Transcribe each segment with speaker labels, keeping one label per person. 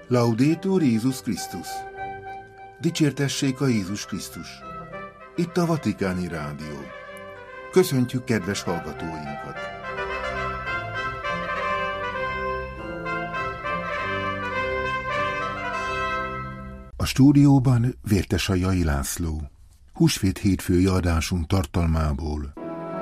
Speaker 1: Laudetur Jézus Krisztus! Dicsértessék a Jézus Krisztus! Itt a Vatikáni Rádió. Köszöntjük kedves hallgatóinkat! A stúdióban Vértesajai László. Húsvét hétfői adásunk tartalmából.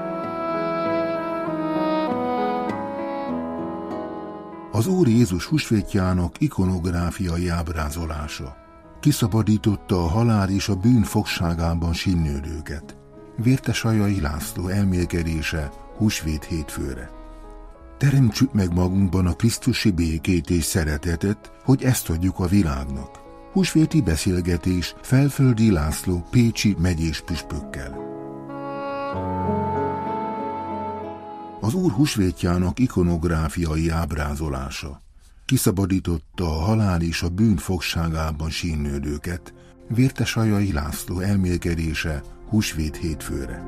Speaker 1: Az Úr Jézus húsvétjának ikonográfiai ábrázolása. Kiszabadította a halál és a bűn fogságában sínlődőket. Vértesajai László elmélkedése húsvét hétfőre. Teremtsük meg magunkban a krisztusi békét és szeretetet, hogy ezt adjuk a világnak. Húsvéti beszélgetés Felföldi László pécsi megyés püspökkel. Az Úr húsvétjának ikonográfiai ábrázolása. Kiszabadította a halál és a bűn fogságában sínlődőket. Vértesajai László elmélkedése húsvét hétfőre.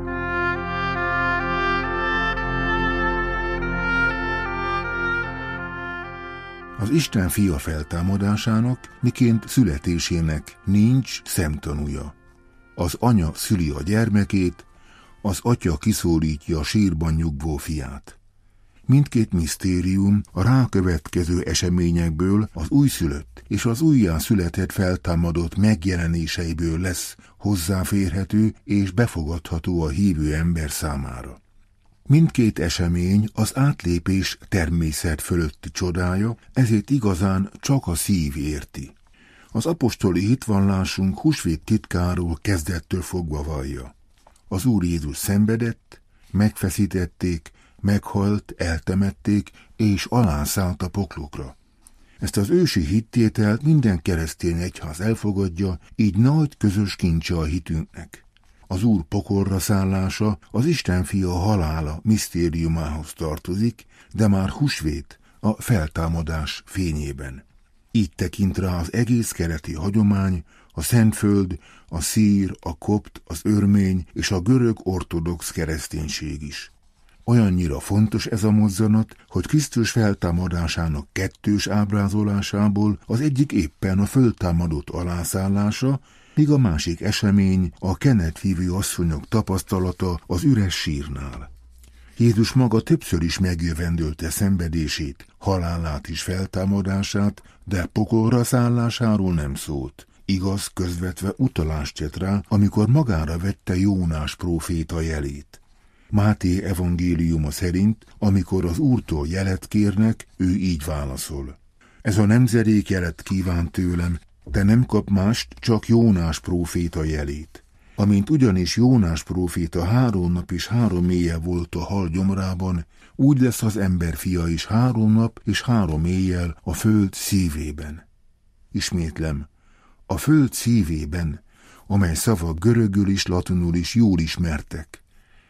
Speaker 1: Az Isten fia feltámadásának, miként születésének nincs szemtanúja. Az anya szüli a gyermekét, az atya kiszólítja a sírban nyugvó fiát. Mindkét misztérium a rákövetkező eseményekből, az újszülött és az újjászületett feltámadott megjelenéseiből lesz hozzáférhető és befogadható a hívő ember számára. Mindkét esemény az átlépés természet fölötti csodája, ezért igazán csak a szív érti. Az apostoli hitvallásunk húsvét titkáról kezdettől fogva vallja. Az Úr Jézus szenvedett, megfeszítették, meghalt, eltemették, és alászállt a poklokra. Ezt az ősi hittételt minden keresztény egyház elfogadja, így nagy közös kincse a hitünknek. Az Úr pokolra szállása az Isten fia halála misztériumához tartozik, de már húsvét a feltámadás fényében. Így tekint rá az egész keleti hagyomány, a Szentföld, a szír, a kopt, az örmény és a görög ortodox kereszténység is. Olyannyira fontos ez a mozzanat, hogy Krisztus feltámadásának kettős ábrázolásából az egyik éppen a föltámadott alászállása, míg a másik esemény a kenetvívő asszonyok tapasztalata az üres sírnál. Jézus maga többször is megjövendölte szenvedését, halálát és feltámadását, de pokolra szállásáról nem szólt. Igaz, közvetve utalást tett rá, amikor magára vette Jónás próféta jelét. Máté evangéliuma szerint, amikor az Úrtól jelet kérnek, ő így válaszol. Ez a nemzedék jelet kíván tőlem, de nem kap mást, csak Jónás próféta jelét. Amint ugyanis Jónás próféta 3 nap és 3 éjjel volt a hal gyomrában, úgy lesz az emberfia is 3 nap és 3 éjjel a föld szívében. Ismétlem, a föld szívében, amely szavak görögül is, latinul is jól ismertek.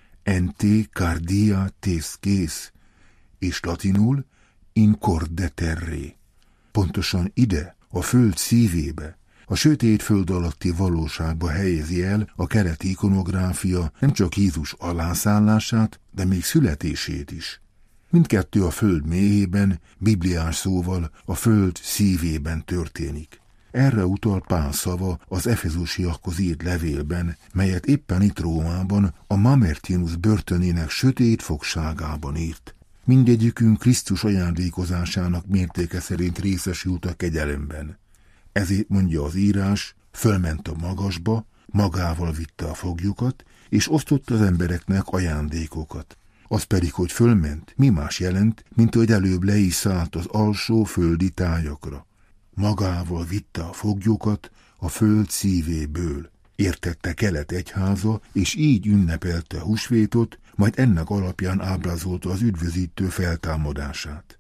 Speaker 1: Ente cardia tes ques, és latinul in corde terre. Pontosan ide, a föld szívébe, a sötét föld alatti valóságba helyezi el a keleti ikonográfia nem csak Jézus alászállását, de még születését is. Mindkettő a föld mélyében, bibliás szóval a föld szívében történik. Erre utal Pál szava az efezusiakhoz írt levélben, melyet éppen itt Rómában a Mamertinus börtönének sötét fogságában írt. Mindegyikünk Krisztus ajándékozásának mértéke szerint részesült a kegyelemben. Ezért mondja az írás, fölment a magasba, magával vitte a foglyokat, és osztott az embereknek ajándékokat. Az pedig, hogy fölment, mi más jelent, mint hogy előbb le is szállt az alsó földi tájakra. Magával vitte a foglyokat a föld szívéből. Értette Kelet egyháza, és így ünnepelte húsvétot, majd ennek alapján ábrázolta az üdvözítő feltámadását.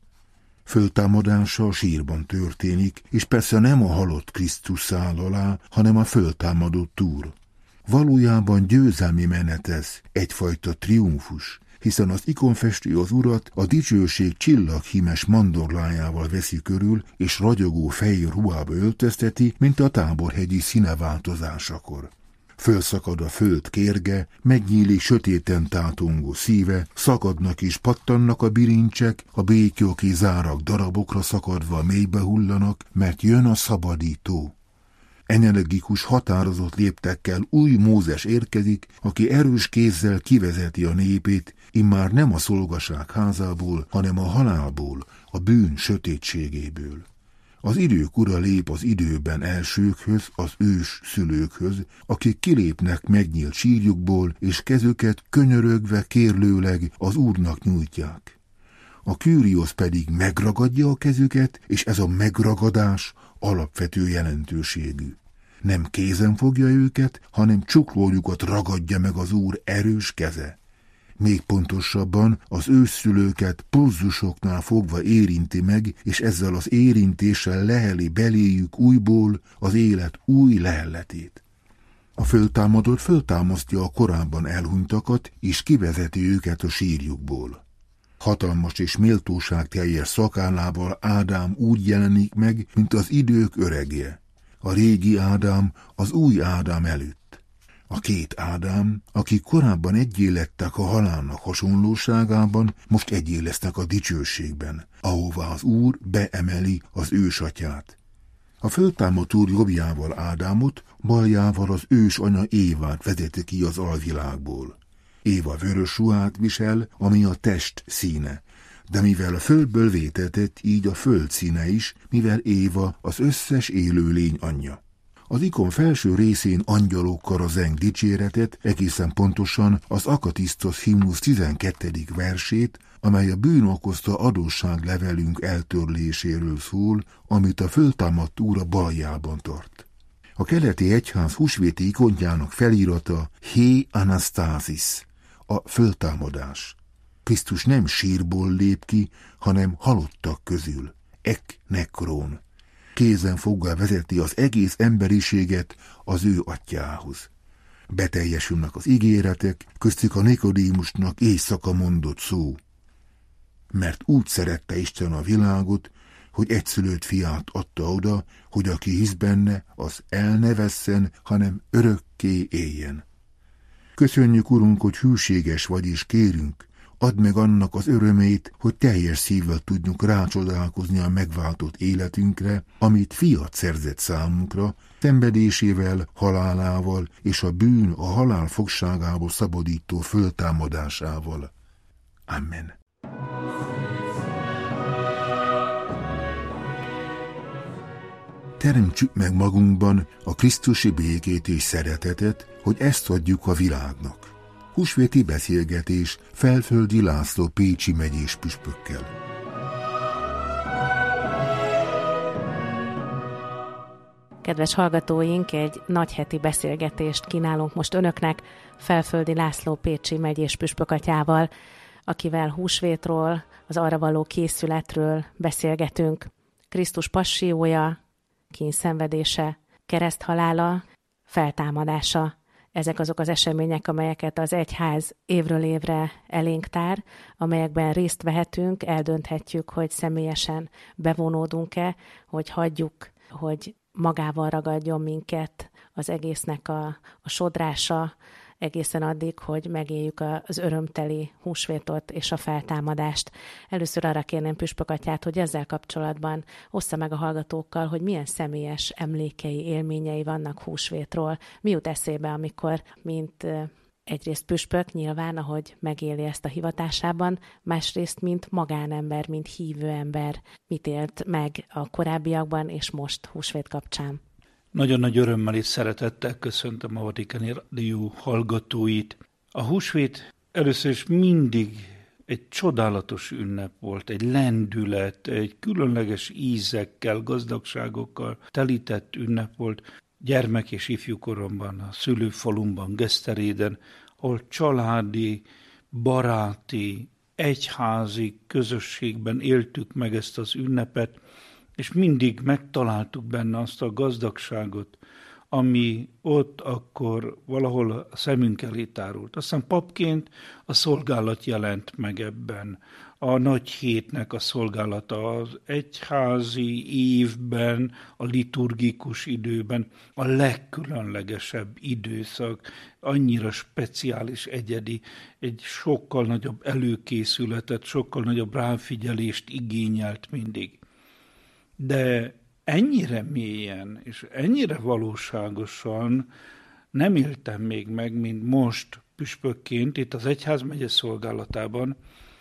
Speaker 1: Föltámadása a sírban történik, és persze nem a halott Krisztus száll alá, hanem a föltámadott Úr. Valójában győzelmi menet ez, egyfajta triumfus, hiszen az ikonfestő az Urat a dicsőség csillaghímes mandorlájával veszi körül, és ragyogó fehér ruhába öltözteti, mint a Táborhegyi színeváltozásakor. Fölszakad a föld kérge, megnyílik sötéten tátongó szíve, szakadnak és pattannak a bilincsek, a békjóki zárak darabokra szakadva mélybe hullanak, mert jön a szabadító. Energikus, határozott léptekkel új Mózes érkezik, aki erős kézzel kivezeti a népét, immár nem a szolgaság házából, hanem a halálból, a bűn sötétségéből. Az idők ura lép az időben elsőkhöz, az ős szülőkhöz, akik kilépnek megnyílt sírjukból, és kezüket könyörögve kérlőleg az Úrnak nyújtják. A Kűriosz pedig megragadja a kezüket, és ez a megragadás alapvető jelentőségű. Nem kézen fogja őket, hanem csuklójukat ragadja meg az Úr erős keze. Még pontosabban az ősszülőket pulzusoknál fogva érinti meg, és ezzel az érintéssel leheli beléjük újból az élet új lehelletét. A föltámadott föltámasztja a korábban elhunytakat, és kivezeti őket a sírjukból. Hatalmas és méltóság teljes szakállával Ádám úgy jelenik meg, mint az idők öregje. A régi Ádám az új Ádám előtt. A két Ádám, akik korábban egyé lettek a halálnak hasonlóságában, most egyé lesznek a dicsőségben, ahová az Úr beemeli az ősatyát. A föltámadt Úr jobbjával Ádámot, baljával az ősanya Évát vezeti ki az alvilágból. Éva vörös ruhát visel, ami a test színe, de mivel a földből vétetett, így a föld színe is, mivel Éva az összes élőlény anyja. Az ikon felső részén angyalokkal zeng dicséretet, egészen pontosan az Akatisztosz himnusz 12. versét, amely a bűn okozta adósságlevelünk eltörléséről szól, amit a föltámadt Úr a baljában tart. A keleti egyház húsvéti ikontjának felirata Hé Anasztázis, a föltámadás. Krisztus nem sírból lép ki, hanem halottak közül, ek nekrón. Kézen fogva vezeti az egész emberiséget az ő atyához. Beteljesülnek az ígéretek, köztük a Nikodémusnak éjszaka mondott szó. Mert úgy szerette Isten a világot, hogy egyszülött fiát adta oda, hogy aki hisz benne, az el ne vesszen, hanem örökké éljen. Köszönjük, Urunk, hogy hűséges vagy, és kérünk, add meg annak az örömét, hogy teljes szívvel tudjunk rácsodálkozni a megváltott életünkre, amit fiat szerzett számunkra, szenvedésével, halálával és a bűn a halál fogságából szabadító föltámadásával. Amen. Teremtsük meg magunkban a krisztusi békét és szeretetet, hogy ezt adjuk a világnak. Húsvéti beszélgetés Felföldi László pécsi megyés püspökkel.
Speaker 2: Kedves hallgatóink, egy nagyheti beszélgetést kínálunk most önöknek Felföldi László pécsi megyés püspökatyával, akivel húsvétról, az arra való készületről beszélgetünk. Krisztus passiója, kínszenvedése, kereszthalála, feltámadása. Ezek azok az események, amelyeket az egyház évről évre elénk tár, amelyekben részt vehetünk, eldönthetjük, hogy személyesen bevonódunk-e, hogy hagyjuk, hogy magával ragadjon minket az egésznek a sodrása, egészen addig, hogy megéljük az örömteli húsvétot és a feltámadást. Először arra kérném püspökatyát, hogy ezzel kapcsolatban ossza meg a hallgatókkal, hogy milyen személyes emlékei, élményei vannak húsvétról. Mi jut eszébe, amikor, mint egyrészt püspök, nyilván, ahogy megéli ezt a hivatásában, másrészt, mint magánember, mint hívő ember, mit élt meg a korábbiakban és most húsvét kapcsán.
Speaker 3: Nagyon nagy örömmel és szeretettel köszöntöm a Vatikáni Rádió hallgatóit. A húsvét először is mindig egy csodálatos ünnep volt, egy lendület, egy különleges ízekkel, gazdagságokkal telített ünnep volt. Gyermek és ifjúkoromban, a szülőfalumban, Geszteréden, ahol családi, baráti, egyházi közösségben éltük meg ezt az ünnepet, és mindig megtaláltuk benne azt a gazdagságot, ami ott akkor valahol a szemünk elé tárult. Aztán papként a szolgálat jelent meg ebben. A nagy hétnek a szolgálata az egyházi évben, a liturgikus időben a legkülönlegesebb időszak, annyira speciális, egyedi, egy sokkal nagyobb előkészületet, sokkal nagyobb ráfigyelést igényelt mindig. De ennyire mélyen és ennyire valóságosan nem éltem még meg, mint most püspökként itt az egyházmegye szolgálatában,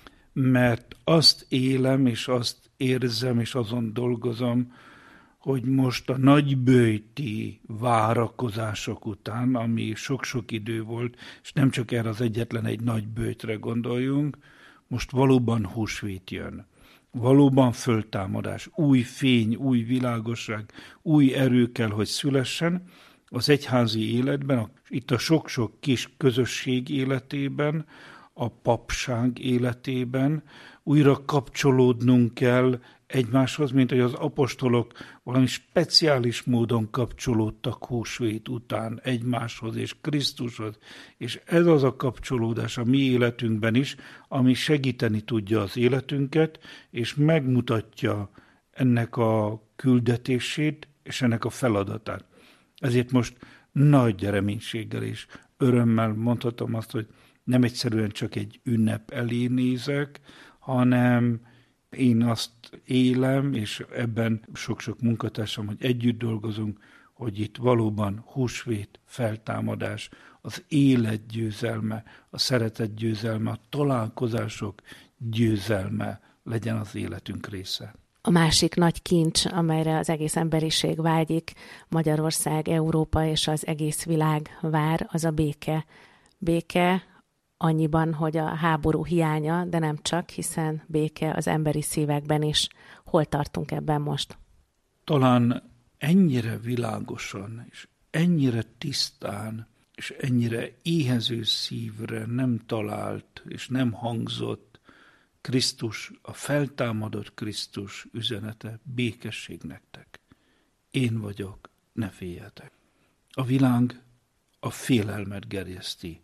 Speaker 3: mert azt élem, és azt érzem, és azon dolgozom, hogy most a nagyböjti várakozások után, ami sok-sok idő volt, és nem csak erre az egyetlen egy nagyböjtre gondoljunk, most valóban húsvét jön. Valóban föltámadás, új fény, új világosság, új erő kell, hogy szülessen az egyházi életben, itt a sok-sok kis közösség életében, a papság életében, újra kapcsolódnunk kell egymáshoz, mint hogy az apostolok valami speciális módon kapcsolódtak húsvét után egymáshoz és Krisztushoz, és ez az a kapcsolódás a mi életünkben is, ami segíteni tudja az életünket, és megmutatja ennek a küldetését, és ennek a feladatát. Ezért most nagy reménységgel és örömmel mondhatom azt, hogy nem egyszerűen csak egy ünnep elé nézek, hanem én azt élem, és ebben sok-sok munkatársam, hogy együtt dolgozunk, hogy itt valóban húsvét, feltámadás, az élet győzelme, a szeretet győzelme, a találkozások győzelme legyen az életünk része.
Speaker 2: A másik nagy kincs, amelyre az egész emberiség vágyik, Magyarország, Európa és az egész világ vár, az a béke. Béke annyiban, hogy a háború hiánya, de nem csak, hiszen béke az emberi szívekben is. Hol tartunk ebben most?
Speaker 3: Talán ennyire világosan, és ennyire tisztán, és ennyire éhező szívre nem talált, és nem hangzott Krisztus, a feltámadott Krisztus üzenete: békesség nektek. Én vagyok, ne féljetek. A világ a félelmet gerjeszti,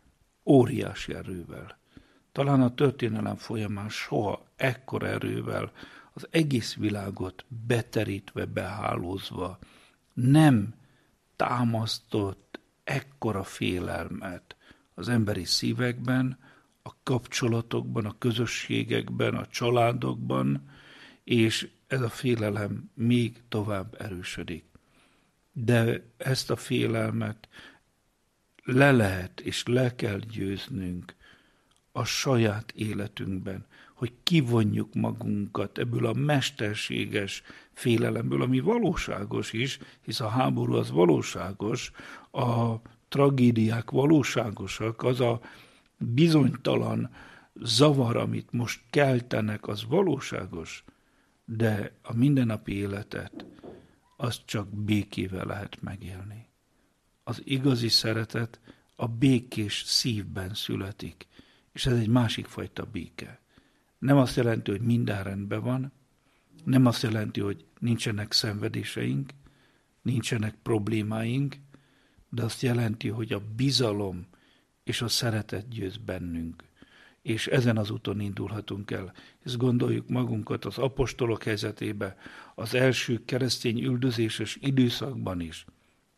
Speaker 3: óriási erővel. Talán a történelem folyamán soha ekkora erővel az egész világot beterítve, behálózva nem támasztott ekkora félelmet az emberi szívekben, a kapcsolatokban, a közösségekben, a családokban, és ez a félelem még tovább erősödik. De ezt a félelmet le lehet és le kell győznünk a saját életünkben, hogy kivonjuk magunkat ebből a mesterséges félelemből, ami valóságos is, hisz a háború az valóságos, a tragédiák valóságosak, az a bizonytalan zavar, amit most keltenek, az valóságos, de a mindennapi életet azt csak békével lehet megélni. Az igazi szeretet a békés szívben születik, és ez egy másik fajta béke. Nem azt jelenti, hogy minden rendben van, nem azt jelenti, hogy nincsenek szenvedéseink, nincsenek problémáink, de azt jelenti, hogy a bizalom és a szeretet győz bennünk. És ezen az úton indulhatunk el. Ezt gondoljuk magunkat az apostolok helyzetébe, az első keresztény üldözéses időszakban is.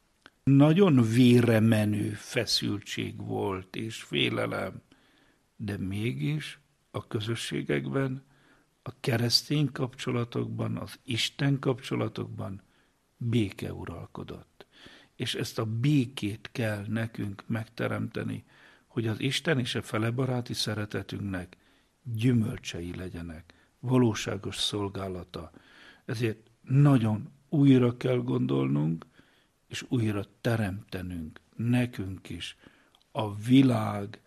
Speaker 3: Nagyon vére menő feszültség volt és félelem, de mégis a közösségekben, a keresztény kapcsolatokban, az Isten kapcsolatokban béke uralkodott. És ezt a békét kell nekünk megteremteni, hogy az Isten és a felebaráti szeretetünknek gyümölcsei legyenek, valóságos szolgálata. Ezért nagyon újra kell gondolnunk, és újra teremtenünk nekünk is a világ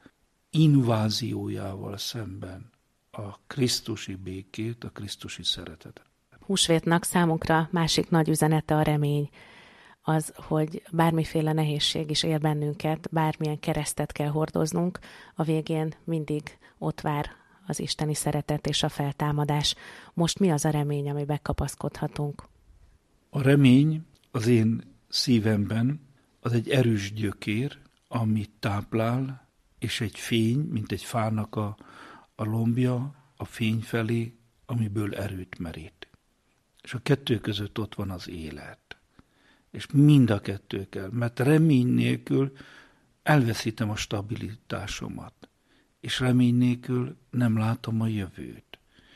Speaker 3: inváziójával szemben a krisztusi békét, a krisztusi szeretetet.
Speaker 2: Húsvétnak számunkra másik nagy üzenete a remény. Az, hogy bármiféle nehézség is ér bennünket, bármilyen keresztet kell hordoznunk, a végén mindig ott vár az isteni szeretet és a feltámadás. Most mi az a remény, amiben kapaszkodhatunk?
Speaker 3: A remény az én szívemben, az egy erős gyökér, amit táplál, és egy fény, mint egy fának a lombja a fény felé, amiből erőt merít. És a kettő között ott van az élet. És mind a kettő kell, mert remény nélkül elveszítem a stabilitásomat, és remény nélkül nem látom a jövőt.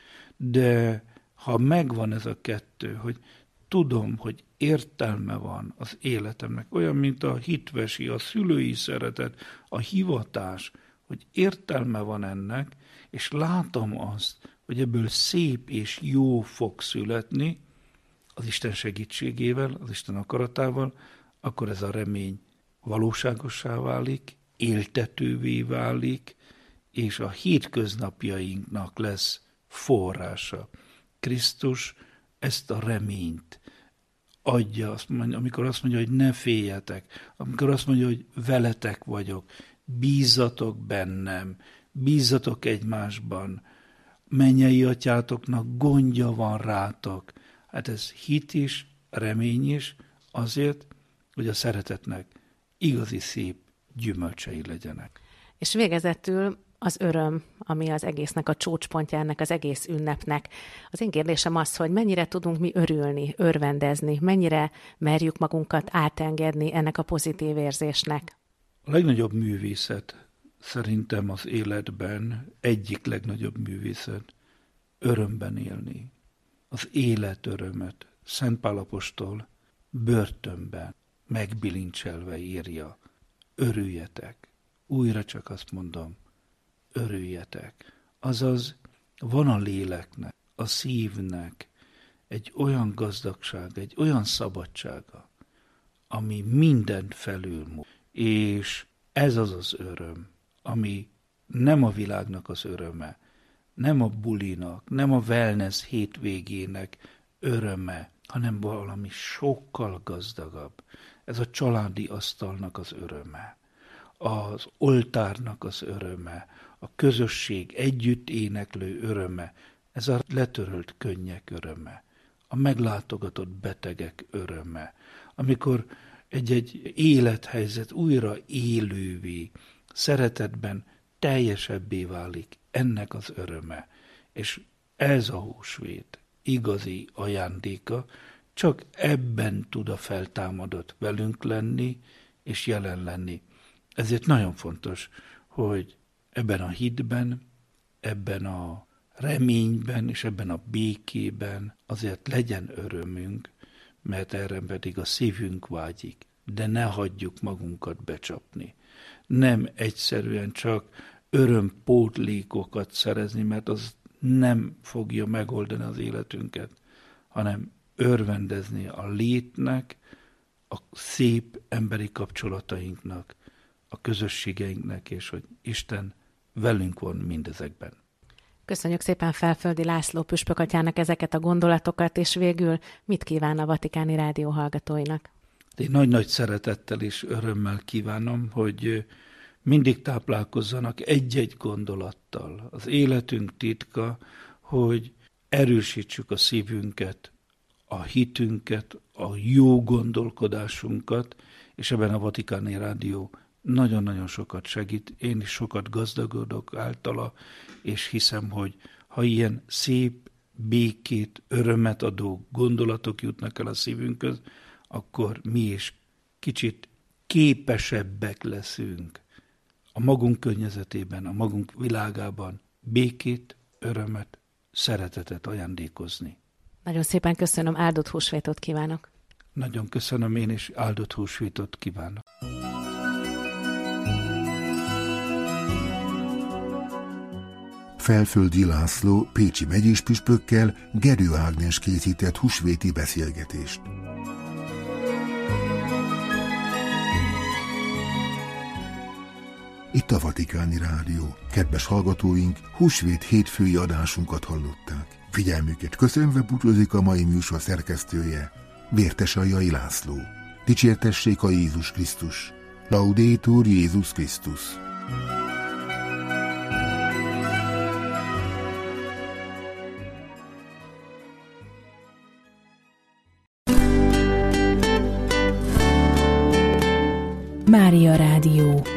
Speaker 3: De ha megvan ez a kettő, hogy tudom, hogy értelme van az életemnek, olyan, mint a hitvesi, a szülői szeretet, a hivatás, hogy értelme van ennek, és látom azt, hogy ebből szép és jó fog születni, az Isten segítségével, az Isten akaratával, akkor ez a remény valóságossá válik, éltetővé válik, és a hétköznapjainknak lesz forrása. Krisztus ezt a reményt adja, amikor azt mondja, hogy ne féljetek, amikor azt mondja, hogy veletek vagyok, bízzatok bennem, bízzatok egymásban, mennyei atyátoknak gondja van rátok. Hát ez hit is, remény is, azért, hogy a szeretetnek igazi szép gyümölcsei legyenek.
Speaker 2: És végezetül az öröm, ami az egésznek a csúcspontja, ennek az egész ünnepnek. Az én kérdésem az, hogy mennyire tudunk mi örülni, örvendezni, mennyire merjük magunkat átengedni ennek a pozitív érzésnek.
Speaker 3: A legnagyobb művészet szerintem az életben, egyik legnagyobb művészet, örömben élni. Az élet örömöt Szent Pál apostol börtönben megbilincselve írja. Örüljetek. Újra csak azt mondom, örüljetek. Azaz van a léleknek, a szívnek egy olyan gazdagság, egy olyan szabadsága, ami mindent felülmúl. És ez az az öröm, ami nem a világnak az öröme, nem a bulinak, nem a wellness hétvégének öröme, hanem valami sokkal gazdagabb. Ez a családi asztalnak az öröme, az oltárnak az öröme, a közösség együtt éneklő öröme, ez a letörölt könnyek öröme, a meglátogatott betegek öröme, amikor egy élethelyzet újra élővé, szeretetben teljesebbé válik, ennek az öröme. És ez a húsvét igazi ajándéka, csak ebben tud a feltámadott velünk lenni és jelen lenni. Ezért nagyon fontos, hogy ebben a hitben, ebben a reményben és ebben a békében azért legyen örömünk, mert erre pedig a szívünk vágyik, de ne hagyjuk magunkat becsapni. Nem egyszerűen csak örömpótlékokat szerezni, mert az nem fogja megoldani az életünket, hanem örvendezni a létnek, a szép emberi kapcsolatainknak, a közösségeinknek, és hogy Isten velünk van mindezekben.
Speaker 2: Köszönjük szépen Felföldi László püspökatyának ezeket a gondolatokat, és végül mit kíván a Vatikáni Rádió hallgatóinak?
Speaker 3: Én nagy-nagy szeretettel és örömmel kívánom, hogy mindig táplálkozzanak egy-egy gondolattal. Az életünk titka, hogy erősítsük a szívünket, a hitünket, a jó gondolkodásunkat, és ebben a Vatikáni Rádió nagyon-nagyon sokat segít. Én is sokat gazdagodok általa, és hiszem, hogy ha ilyen szép, békét, örömet adó gondolatok jutnak el a szívünkhöz, akkor mi is kicsit képesebbek leszünk a magunk környezetében, a magunk világában békét, örömet, szeretetet ajándékozni.
Speaker 2: Nagyon szépen köszönöm, áldott húsvétot kívánok!
Speaker 3: Nagyon köszönöm, én is áldott húsvétot kívánok!
Speaker 1: Felföldi László pécsi megyéspüspökkel Gerő Ágnes készített húsvéti beszélgetést. Itt a Vatikáni Rádió. Kedves hallgatóink, húsvét hétfői adásunkat hallották. Figyelmüket köszönve búcsúzik a mai műsor szerkesztője, Vértesajai László. Dicsértessék a Jézus Krisztus! Laudetur Jézus Krisztus!
Speaker 4: Mária Rádió.